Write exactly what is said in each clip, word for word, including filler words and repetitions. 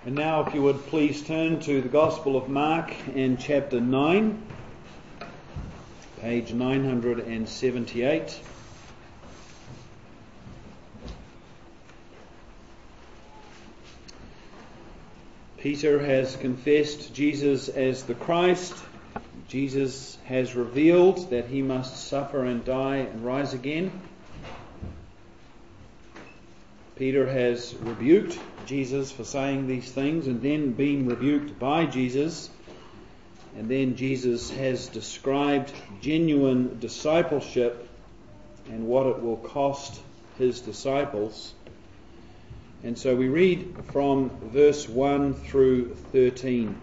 And now, if you would please turn to the Gospel of Mark and chapter nine, page nine hundred seventy-eight. Peter has confessed Jesus as the Christ. Jesus has revealed that he must suffer and die and rise again. Peter has rebuked Jesus for saying these things and then been rebuked by Jesus. And then Jesus has described genuine discipleship and what it will cost his disciples. And so we read from verse one through thirteen.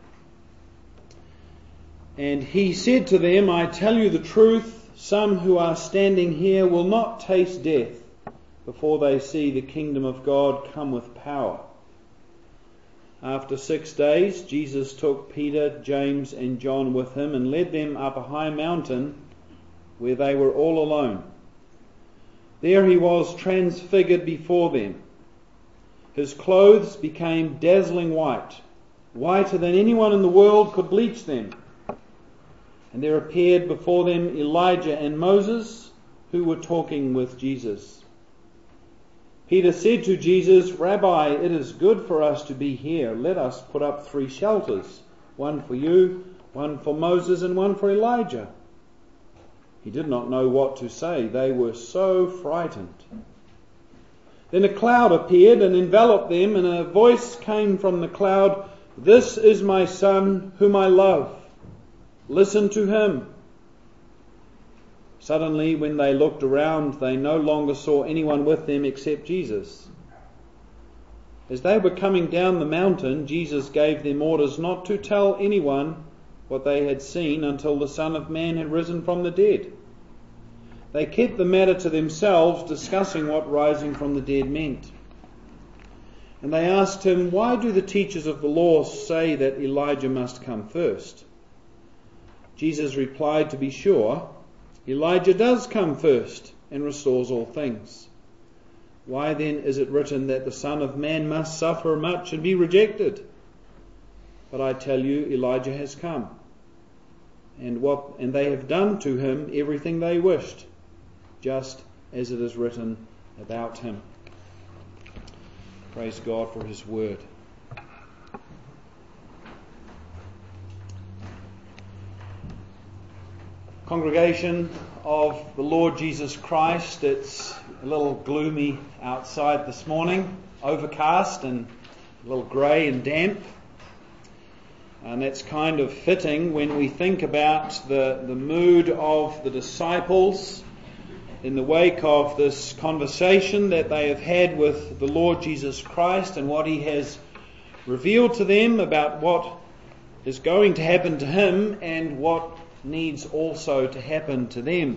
And he said to them, I tell you the truth, some who are standing here will not taste death before they see the kingdom of God come with power. After six days, Jesus took Peter, James, and John with him and led them up a high mountain where they were all alone. There he was transfigured before them. His clothes became dazzling white, whiter than anyone in the world could bleach them. And there appeared before them Elijah and Moses, who were talking with Jesus. Peter said to Jesus, Rabbi, it is good for us to be here. Let us put up three shelters, one for you, one for Moses, and one for Elijah. He did not know what to say. They were so frightened. Then a cloud appeared and enveloped them, and a voice came from the cloud, This is my Son, whom I love. Listen to him. Suddenly, when they looked around, they no longer saw anyone with them except Jesus. As they were coming down the mountain, Jesus gave them orders not to tell anyone what they had seen until the Son of Man had risen from the dead. They kept the matter to themselves, discussing what rising from the dead meant. And they asked him, Why do the teachers of the law say that Elijah must come first? Jesus replied, To be sure, Elijah does come first and restores all things. Why then is it written that the Son of Man must suffer much and be rejected? But I tell you, Elijah has come, and what and they have done to him everything they wished, just as it is written about him. Praise God for his word. Congregation of the Lord Jesus Christ, it's a little gloomy outside this morning, overcast and a little grey and damp. And that's kind of fitting when we think about the, the mood of the disciples in the wake of this conversation that they have had with the Lord Jesus Christ and what he has revealed to them about what is going to happen to him and what needs also to happen to them.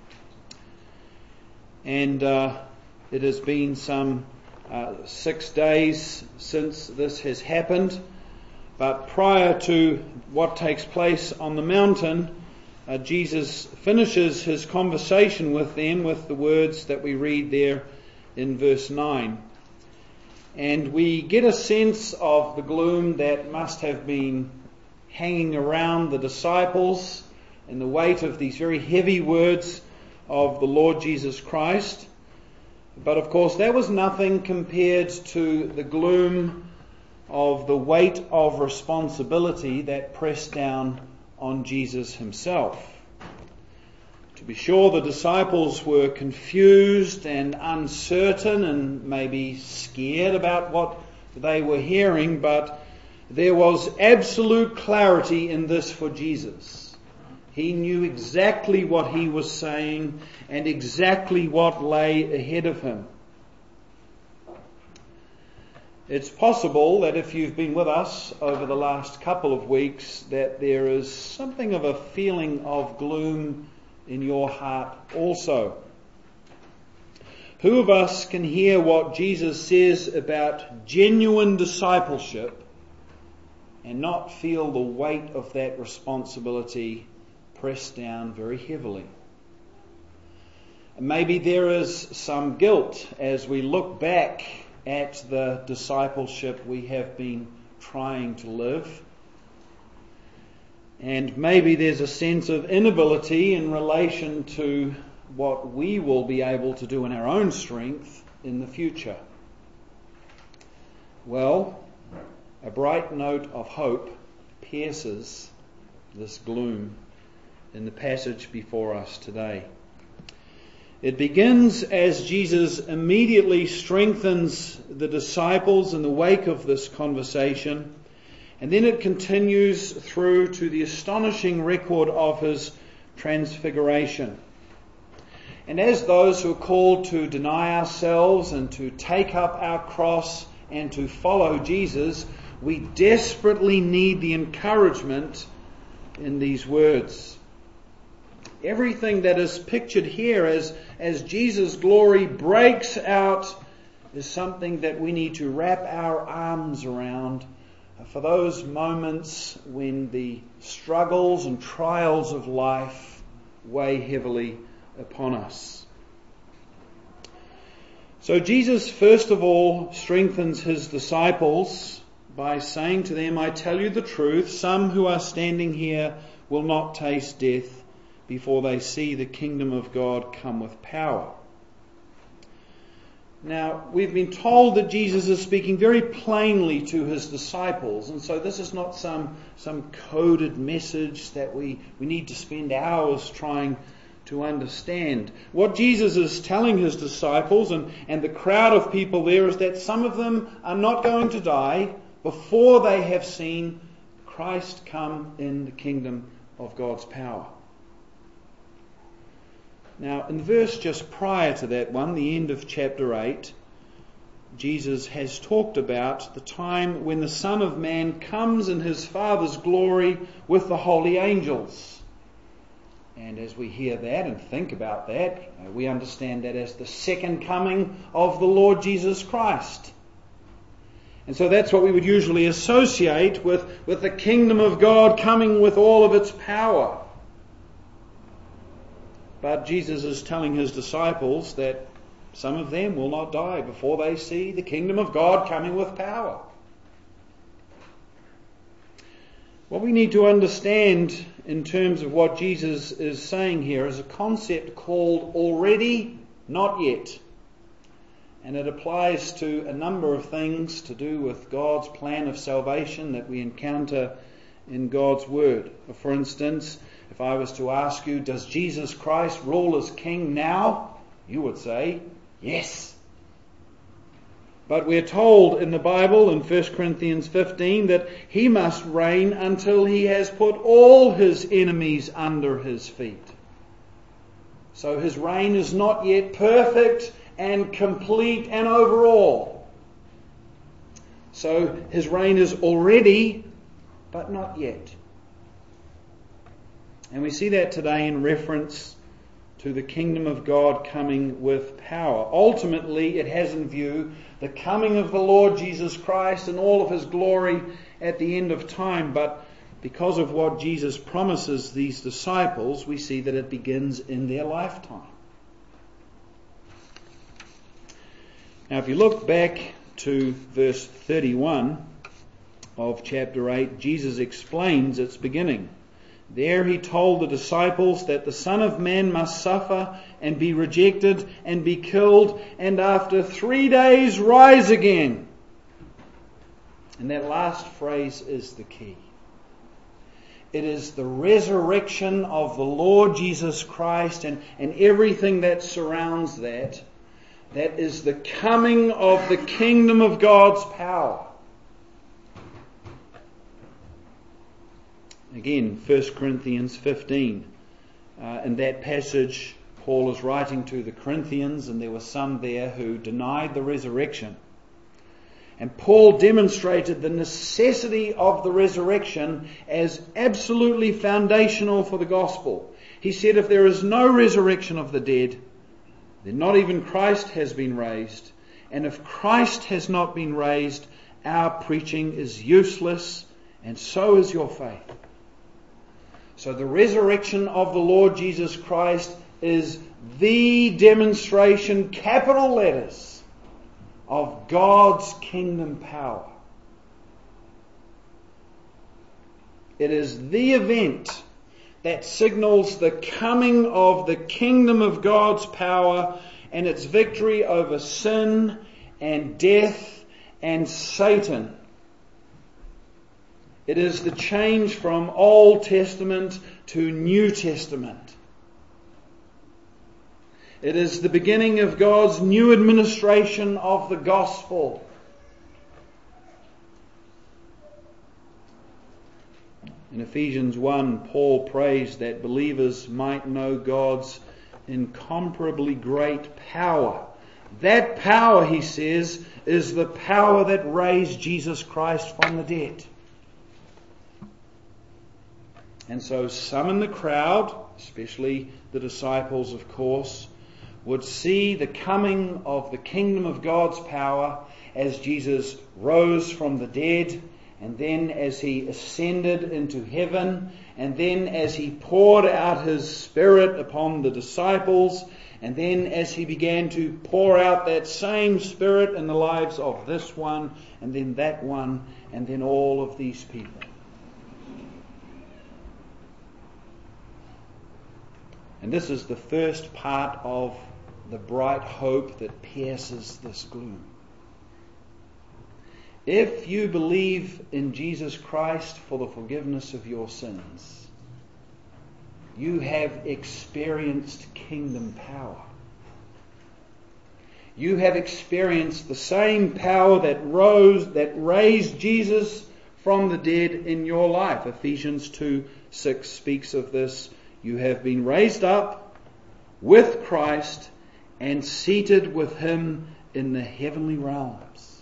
And uh, it has been some uh, six days since this has happened. But prior to what takes place on the mountain, uh, Jesus finishes his conversation with them with the words that we read there in verse nine. And we get a sense of the gloom that must have been hanging around the disciples and the weight of these very heavy words of the Lord Jesus Christ. But of course that was nothing compared to the gloom of the weight of responsibility that pressed down on Jesus himself. To be sure, the disciples were confused and uncertain and maybe scared about what they were hearing, but there was absolute clarity in this for Jesus. He knew exactly what he was saying and exactly what lay ahead of him. It's possible that if you've been with us over the last couple of weeks, that there is something of a feeling of gloom in your heart also. Who of us can hear what Jesus says about genuine discipleship and not feel the weight of that responsibility pressed down very heavily? Maybe there is some guilt as we look back at the discipleship we have been trying to live. And maybe there's a sense of inability in relation to what we will be able to do in our own strength in the future. Well, a bright note of hope pierces this gloom in the passage before us today. It begins as Jesus immediately strengthens the disciples in the wake of this conversation, and then it continues through to the astonishing record of his transfiguration. And as those who are called to deny ourselves and to take up our cross and to follow Jesus, we desperately need the encouragement in these words. Everything that is pictured here as, as Jesus' glory breaks out is something that we need to wrap our arms around for those moments when the struggles and trials of life weigh heavily upon us. So Jesus first of all strengthens his disciples by saying to them, I tell you the truth, some who are standing here will not taste death before they see the kingdom of God come with power. Now, we've been told that Jesus is speaking very plainly to his disciples, and so this is not some, some coded message that we, we need to spend hours trying to understand. What Jesus is telling his disciples and, and the crowd of people there is that some of them are not going to die before they have seen Christ come in the kingdom of God's power. Now, in the verse just prior to that one, the end of chapter eight, Jesus has talked about the time when the Son of Man comes in his Father's glory with the holy angels. And as we hear that and think about that, we understand that as the second coming of the Lord Jesus Christ. And so that's what we would usually associate with, with the kingdom of God coming with all of its power. But Jesus is telling his disciples that some of them will not die before they see the kingdom of God coming with power. What we need to understand in terms of what Jesus is saying here is a concept called already, not yet. And it applies to a number of things to do with God's plan of salvation that we encounter in God's Word. For instance, if I was to ask you, does Jesus Christ rule as King now? You would say, yes. But we're told in the Bible in First Corinthians fifteen that he must reign until he has put all his enemies under his feet. So his reign is not yet perfect and complete and overall. So his reign is already, but not yet. And we see that today in reference to the kingdom of God coming with power. Ultimately, it has in view the coming of the Lord Jesus Christ in all of his glory at the end of time. But because of what Jesus promises these disciples, we see that it begins in their lifetime. Now, if you look back to verse thirty-one of chapter eight, Jesus explains its beginning. There he told the disciples that the Son of Man must suffer and be rejected and be killed and after three days rise again. And that last phrase is the key. It is the resurrection of the Lord Jesus Christ and, and everything that surrounds that. That is the coming of the kingdom of God's power. Again, First Corinthians fifteen. Uh, in that passage, Paul is writing to the Corinthians, and there were some there who denied the resurrection. And Paul demonstrated the necessity of the resurrection as absolutely foundational for the gospel. He said, if there is no resurrection of the dead, then not even Christ has been raised. And if Christ has not been raised, our preaching is useless, and so is your faith. So the resurrection of the Lord Jesus Christ is the demonstration, capital letters, of God's kingdom power. It is the event that signals the coming of the kingdom of God's power and its victory over sin and death and Satan. It is the change from Old Testament to New Testament. It is the beginning of God's new administration of the gospel. In Ephesians one, Paul prays that believers might know God's incomparably great power. That power, he says, is the power that raised Jesus Christ from the dead. And so some in the crowd, especially the disciples, of course, would see the coming of the kingdom of God's power as Jesus rose from the dead, and then as he ascended into heaven, and then as he poured out his Spirit upon the disciples, and then as he began to pour out that same Spirit in the lives of this one, and then that one, and then all of these people. And this is the first part of the bright hope that pierces this gloom. If you believe in Jesus Christ for the forgiveness of your sins, you have experienced kingdom power. You have experienced the same power that rose, that raised Jesus from the dead in your life. Ephesians two six speaks of this. You have been raised up with Christ and seated with Him in the heavenly realms.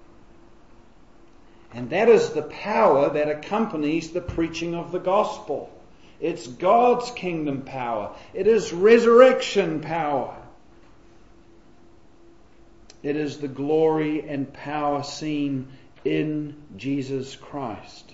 And that is the power that accompanies the preaching of the gospel. It's God's kingdom power. It is resurrection power. It is the glory and power seen in Jesus Christ.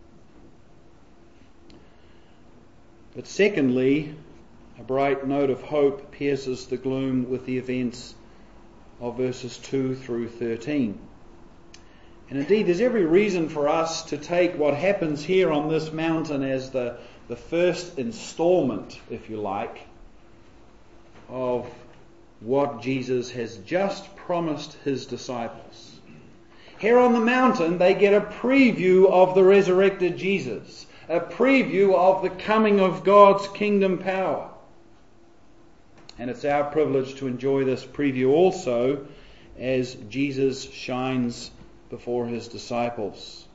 But secondly, a bright note of hope pierces the gloom with the events of verses two through thirteen. And indeed, there's every reason for us to take what happens here on this mountain as the, the first installment, if you like, of what Jesus has just promised His disciples. Here on the mountain, they get a preview of the resurrected Jesus, a preview of the coming of God's kingdom power. And it's our privilege to enjoy this preview also as Jesus shines before His disciples.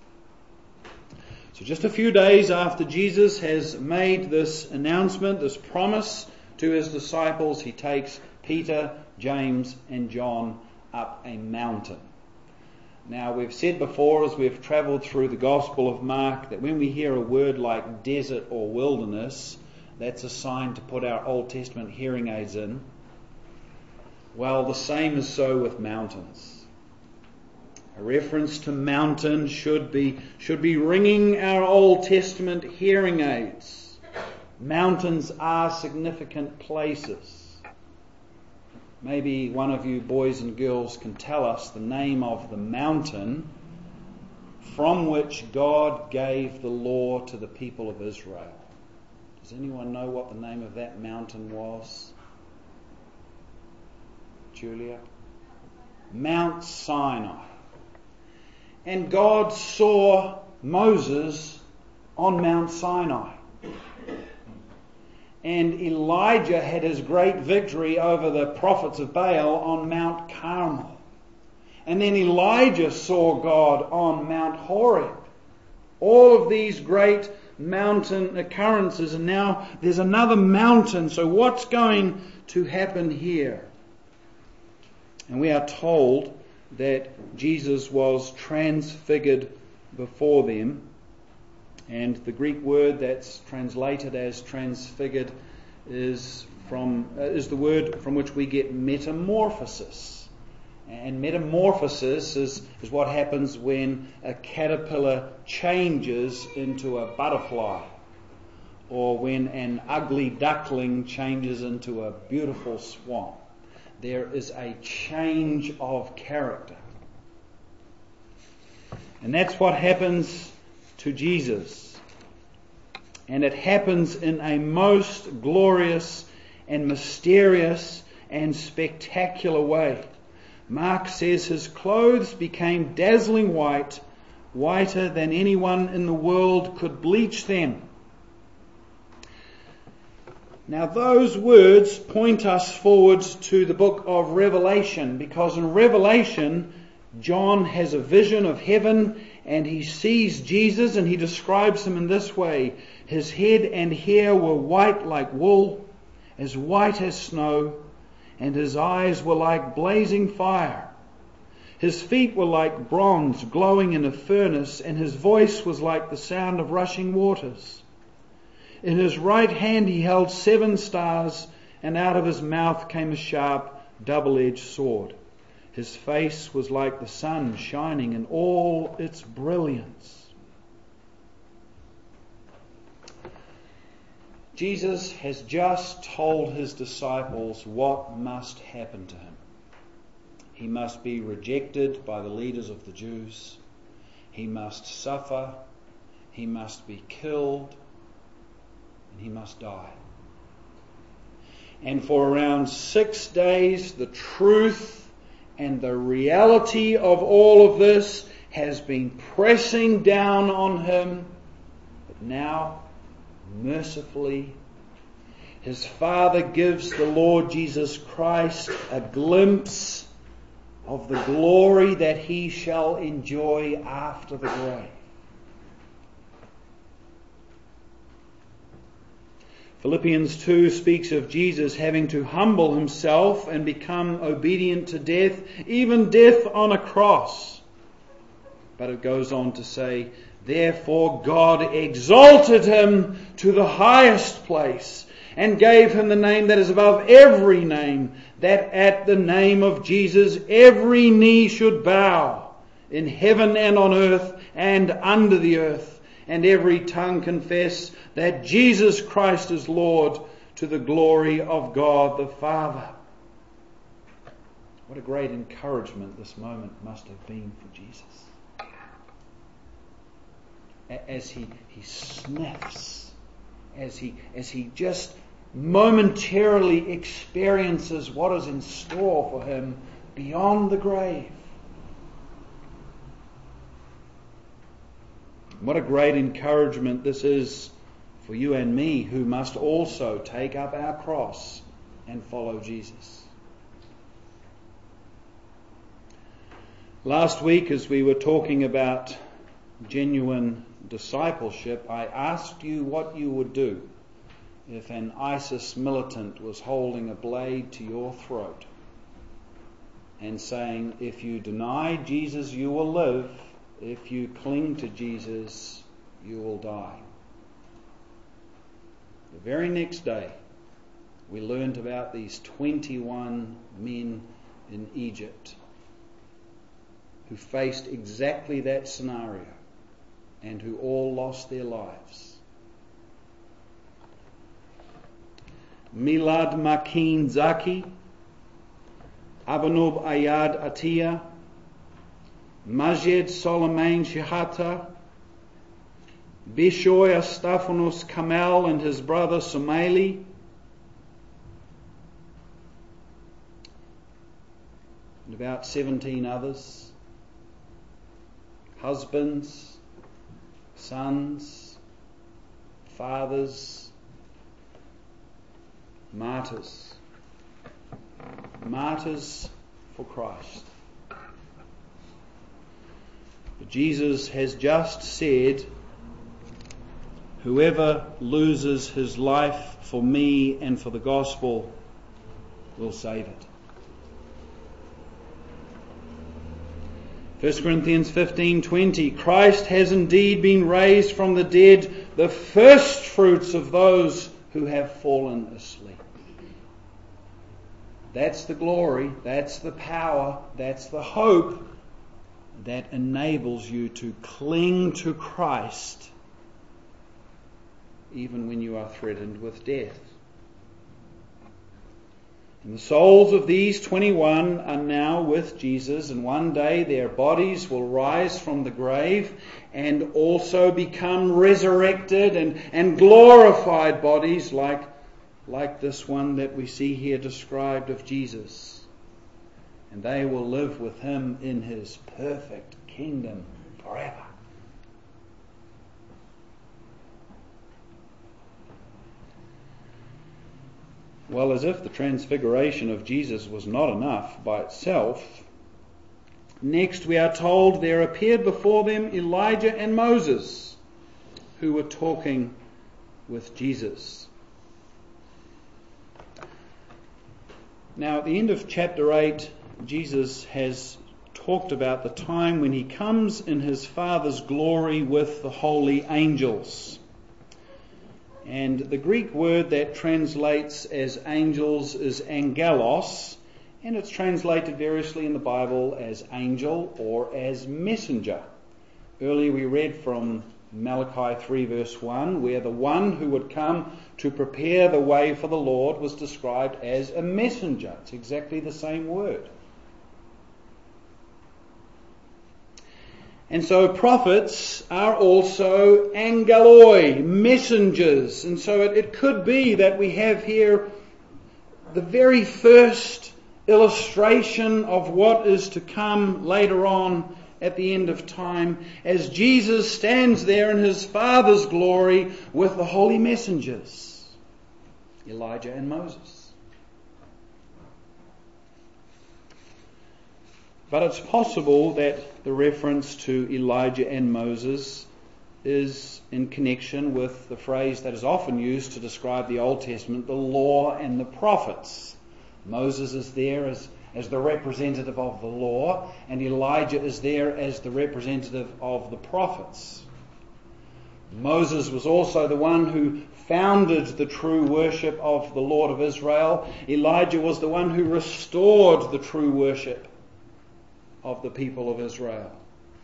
So just a few days after Jesus has made this announcement, this promise to His disciples, He takes Peter, James and John up a mountain. Now, we've said before as we've travelled through the Gospel of Mark that when we hear a word like desert or wilderness, that's a sign to put our Old Testament hearing aids in. Well, the same is so with mountains. A reference to mountain should be, should be ringing our Old Testament hearing aids. Mountains are significant places. Maybe one of you boys and girls can tell us the name of the mountain from which God gave the law to the people of Israel. Does anyone know what the name of that mountain was? Julia? Mount Sinai. And God saw Moses on Mount Sinai. And Elijah had his great victory over the prophets of Baal on Mount Carmel. And then Elijah saw God on Mount Horeb. All of these great mountain occurrences, and now there's another mountain. So what's going to happen here? And we are told that Jesus was transfigured before them. And the Greek word that's translated as transfigured is from uh, is the word from which we get metamorphosis. And metamorphosis is, is what happens when a caterpillar changes into a butterfly, or when an ugly duckling changes into a beautiful swan. There is a change of character. And that's what happens to Jesus. And it happens in a most glorious and mysterious and spectacular way. Mark says his clothes became dazzling white, whiter than anyone in the world could bleach them. Now those words point us forwards to the book of Revelation, because in Revelation, John has a vision of heaven and he sees Jesus and he describes him in this way. His head and hair were white like wool, as white as snow, and his eyes were like blazing fire. His feet were like bronze glowing in a furnace, and his voice was like the sound of rushing waters. In his right hand he held seven stars, and out of his mouth came a sharp, double-edged sword. His face was like the sun shining in all its brilliance. Jesus has just told his disciples what must happen to him. He must be rejected by the leaders of the Jews. He must suffer. He must be killed. And he must die. And for around six days, the truth and the reality of all of this has been pressing down on him. But now, mercifully, his Father gives the Lord Jesus Christ a glimpse of the glory that he shall enjoy after the grave. Philippians two speaks of Jesus having to humble himself and become obedient to death, even death on a cross. But it goes on to say, therefore God exalted him to the highest place and gave him the name that is above every name, that at the name of Jesus every knee should bow, in heaven and on earth and under the earth, and every tongue confess that Jesus Christ is Lord, to the glory of God the Father. What a great encouragement this moment must have been for Jesus. As he, he sniffs, as he, as he just momentarily experiences what is in store for him beyond the grave. What a great encouragement this is for you and me, who must also take up our cross and follow Jesus. Last week, as we were talking about genuine discipleship, I asked you what you would do if an ISIS militant was holding a blade to your throat and saying, if you deny Jesus, you will live. If you cling to Jesus, you will die. The very next day, we learned about these twenty-one men in Egypt who faced exactly that scenario and who all lost their lives. Milad Makin Zaki, Abanub Ayad Atiyah, Majed Solomon Shihata, Bishoy Astaphanos Kamal and his brother Somaili, and about seventeen others, husbands, sons, fathers, martyrs, martyrs for Christ. But Jesus has just said, whoever loses his life for me and for the gospel will save it. First Corinthians fifteen twenty, Christ has indeed been raised from the dead, the first fruits of those who have fallen asleep. That's the glory, that's the power, that's the hope that enables you to cling to Christ even when you are threatened with death. And the souls of these twenty-one are now with Jesus, and one day their bodies will rise from the grave and also become resurrected and, and glorified bodies like, like this one that we see here described of Jesus. And they will live with him in his perfect kingdom forever. Well, as if the transfiguration of Jesus was not enough by itself, next we are told there appeared before them Elijah and Moses, who were talking with Jesus. Now, at the end of chapter eight, Jesus has talked about the time when he comes in his Father's glory with the holy angels. And the Greek word that translates as angels is angelos, and it's translated variously in the Bible as angel or as messenger. Earlier we read from Malachi three verse one, where the one who would come to prepare the way for the Lord was described as a messenger. It's exactly the same word. And so prophets are also angeloi, messengers. And so it, it could be that we have here the very first illustration of what is to come later on at the end of time, as Jesus stands there in his Father's glory with the holy messengers, Elijah and Moses. But it's possible that the reference to Elijah and Moses is in connection with the phrase that is often used to describe the Old Testament, the law and the prophets. Moses is there as, as the representative of the law, and Elijah is there as the representative of the prophets. Moses was also the one who founded the true worship of the Lord of Israel. Elijah was the one who restored the true worship of the people of Israel.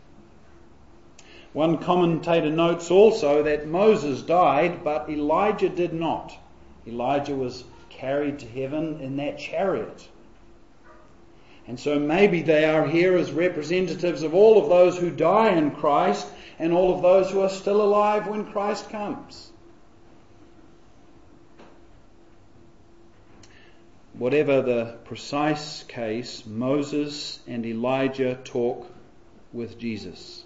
One commentator notes also that Moses died, but Elijah did not. Elijah was carried to heaven in that chariot. And so maybe they are here as representatives of all of those who die in Christ and all of those who are still alive when Christ comes. Whatever the precise case, Moses and Elijah talk with Jesus.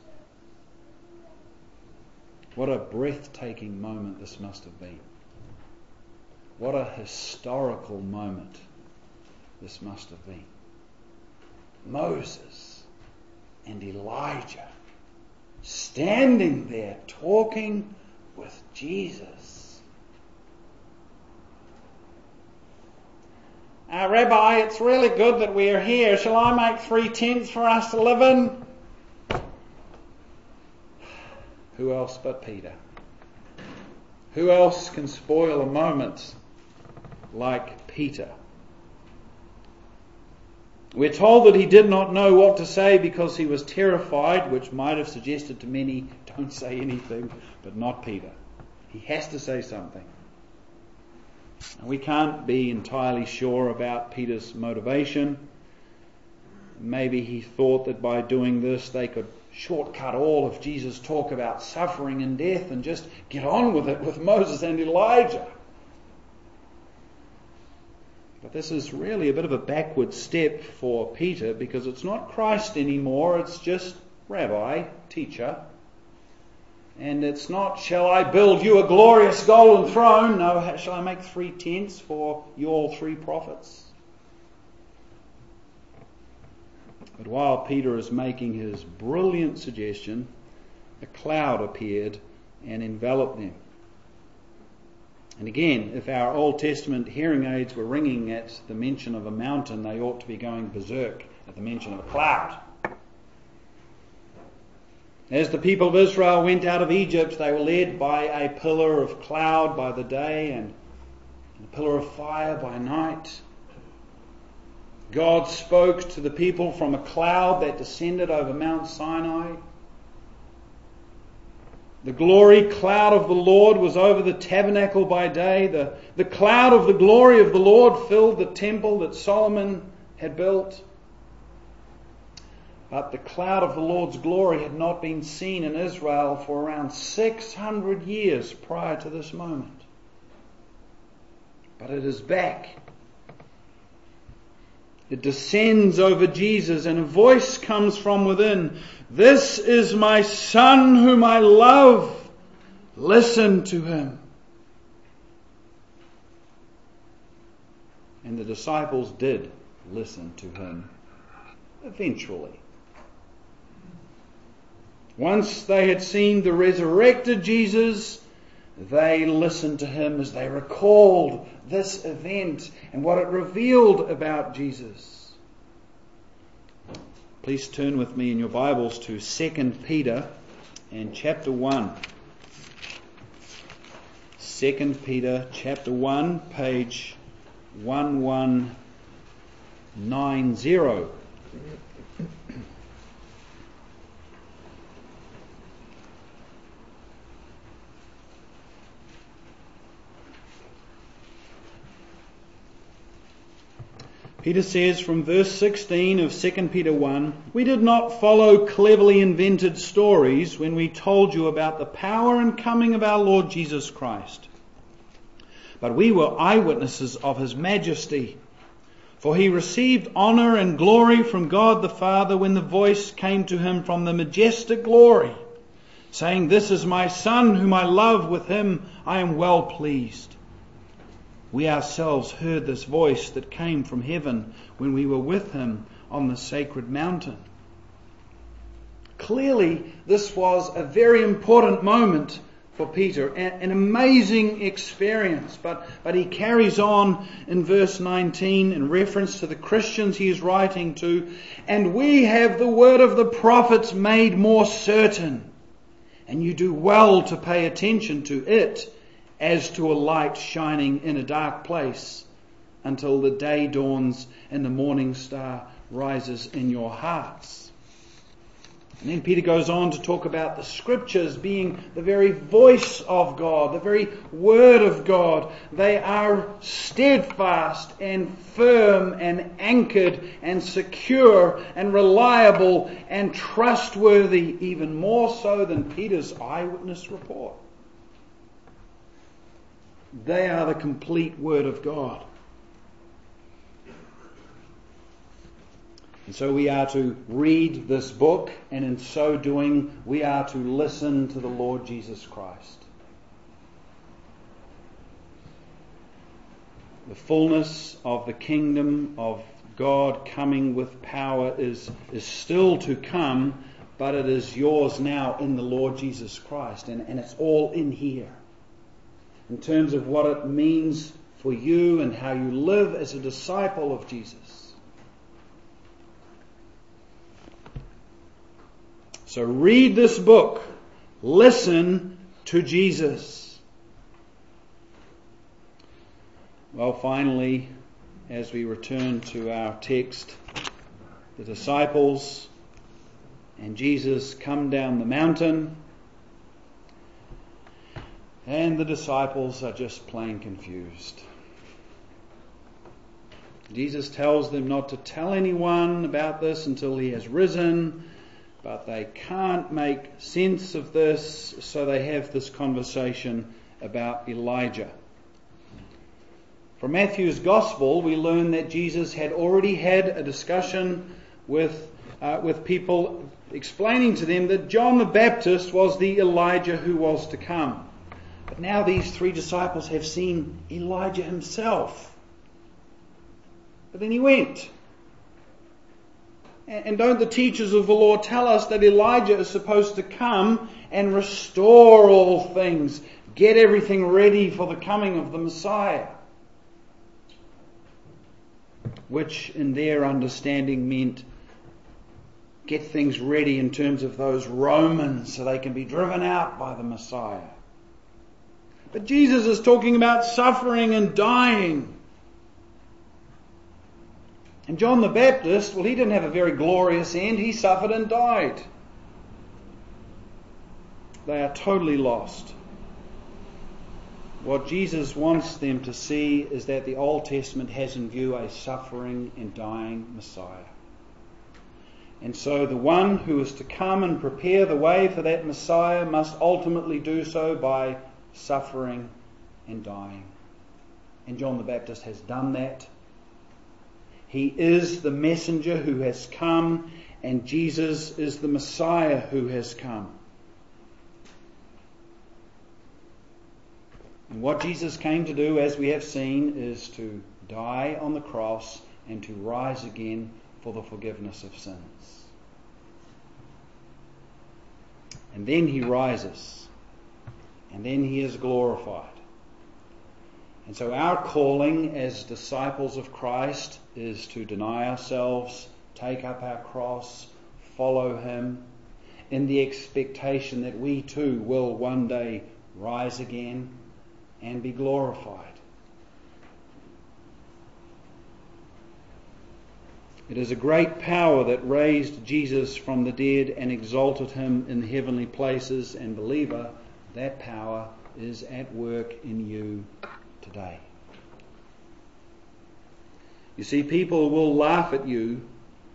What a breathtaking moment this must have been. What a historical moment this must have been. Moses and Elijah standing there talking with Jesus. Uh, Rabbi, it's really good that we are here. Shall I make three tents for us to live in? Who else but Peter? Who else can spoil a moment like Peter? We're told that he did not know what to say because he was terrified, which might have suggested to many, don't say anything, but not Peter. He has to say something. We can't be entirely sure about Peter's motivation. Maybe he thought that by doing this they could shortcut all of Jesus' talk about suffering and death and just get on with it with Moses and Elijah. But this is really a bit of a backward step for Peter, because it's not Christ anymore, it's just Rabbi, teacher. And it's not, shall I build you a glorious golden throne? No, shall I make three tents for you all three prophets? But while Peter is making his brilliant suggestion, a cloud appeared and enveloped them. And again, if our Old Testament hearing aids were ringing at the mention of a mountain, they ought to be going berserk at the mention of a cloud. As the people of Israel went out of Egypt, they were led by a pillar of cloud by the day and a pillar of fire by night. God spoke to the people from a cloud that descended over Mount Sinai. The glory cloud of the Lord was over the tabernacle by day. The, the cloud of the glory of the Lord filled the temple that Solomon had built. But the cloud of the Lord's glory had not been seen in Israel for around six hundred years prior to this moment. But it is back. It descends over Jesus, and a voice comes from within. "This is my Son whom I love. Listen to him." And the disciples did listen to him eventually. Once they had seen the resurrected Jesus, they listened to him as they recalled this event and what it revealed about Jesus. Please turn with me in your Bibles to Second Peter and chapter one. Second Peter chapter one, page eleven ninety. Peter says from verse sixteen of Second Peter one, "We did not follow cleverly invented stories when we told you about the power and coming of our Lord Jesus Christ. But we were eyewitnesses of his majesty. For he received honour and glory from God the Father when the voice came to him from the majestic glory, saying, 'This is my Son whom I love, with him I am well pleased.' We ourselves heard this voice that came from heaven when we were with him on the sacred mountain." Clearly, this was a very important moment for Peter, an amazing experience. But, but he carries on in verse nineteen in reference to the Christians he is writing to, "And we have the word of the prophets made more certain, and you do well to pay attention to it, as to a light shining in a dark place, until the day dawns and the morning star rises in your hearts." And then Peter goes on to talk about the Scriptures being the very voice of God, the very Word of God. They are steadfast and firm and anchored and secure and reliable and trustworthy, even more so than Peter's eyewitness report. They are the complete Word of God. And so we are to read this book, and in so doing, we are to listen to the Lord Jesus Christ. The fullness of the kingdom of God coming with power is, is still to come, but it is yours now in the Lord Jesus Christ, and, and it's all in here. In terms of what it means for you and how you live as a disciple of Jesus. So read this book. Listen to Jesus. Well, finally, as we return to our text, the disciples and Jesus come down the mountain, and the disciples are just plain confused. Jesus tells them not to tell anyone about this until he has risen, but they can't make sense of this, so they have this conversation about Elijah. From Matthew's Gospel, we learn that Jesus had already had a discussion with uh, with people, explaining to them that John the Baptist was the Elijah who was to come. But now these three disciples have seen Elijah himself. But then he went. And don't the teachers of the law tell us that Elijah is supposed to come and restore all things, get everything ready for the coming of the Messiah? Which in their understanding meant get things ready in terms of those Romans so they can be driven out by the Messiah. But Jesus is talking about suffering and dying. And John the Baptist, well, he didn't have a very glorious end. He suffered and died. they are totally lost. What Jesus wants them to see is that the Old Testament has in view a suffering and dying Messiah. And so the one who is to come and prepare the way for that Messiah must ultimately do so by suffering and dying. And John the Baptist has done that. He is the messenger who has come, and Jesus is the Messiah who has come. And what Jesus came to do, as we have seen, is to die on the cross and to rise again for the forgiveness of sins. And then he rises, and then he is glorified. And so our calling as disciples of Christ is to deny ourselves, take up our cross, follow him, in the expectation that we too will one day rise again and be glorified. It is a great power that raised Jesus from the dead and exalted him in the heavenly places, and believer, that power is at work in you today. You see, people will laugh at you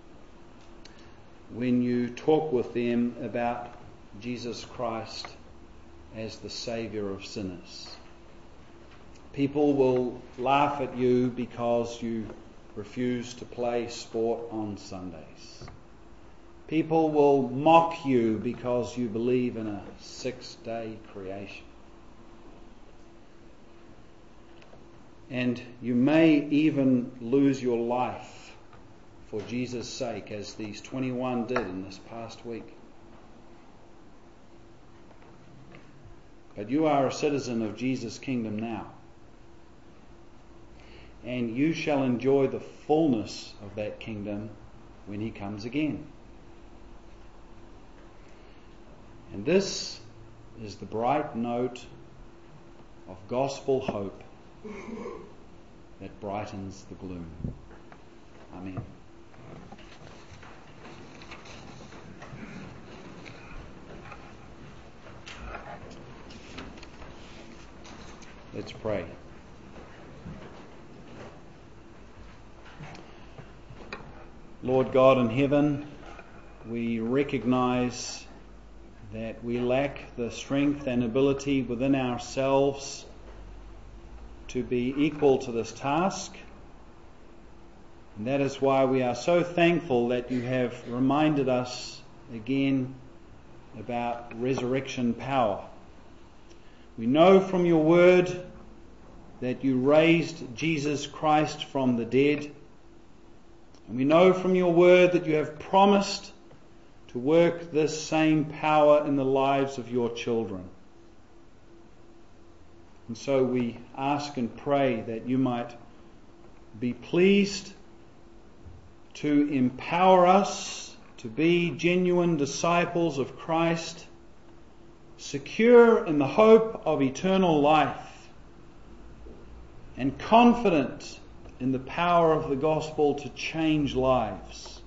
when you talk with them about Jesus Christ as the Saviour of sinners. People will laugh at you because you refuse to play sport on Sundays. People will mock you because you believe in a six-day creation. And you may even lose your life for Jesus' sake, as these twenty-one did in this past week. But you are a citizen of Jesus' kingdom now. And you shall enjoy the fullness of that kingdom when he comes again. And this is the bright note of gospel hope that brightens the gloom. Amen. Let's pray. Lord God in heaven, we recognize that we lack the strength and ability within ourselves to be equal to this task. And that is why we are so thankful that you have reminded us again about resurrection power. We know from your word that you raised Jesus Christ from the dead. And we know from your word that you have promised to work this same power in the lives of your children. And so we ask and pray that you might be pleased to empower us to be genuine disciples of Christ, secure in the hope of eternal life, and confident in the power of the gospel to change lives.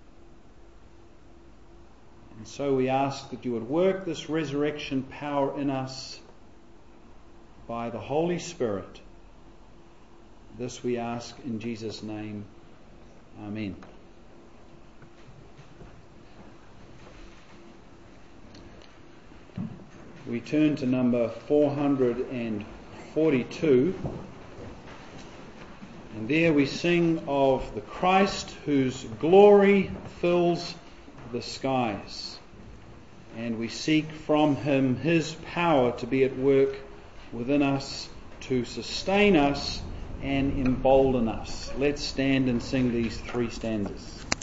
And so we ask that you would work this resurrection power in us by the Holy Spirit. This we ask in Jesus' name. Amen. We turn to number four hundred forty-two. And there we sing of the Christ whose glory fills the skies. And we seek from him his power to be at work within us, to sustain us and embolden us. Let's stand and sing these three stanzas.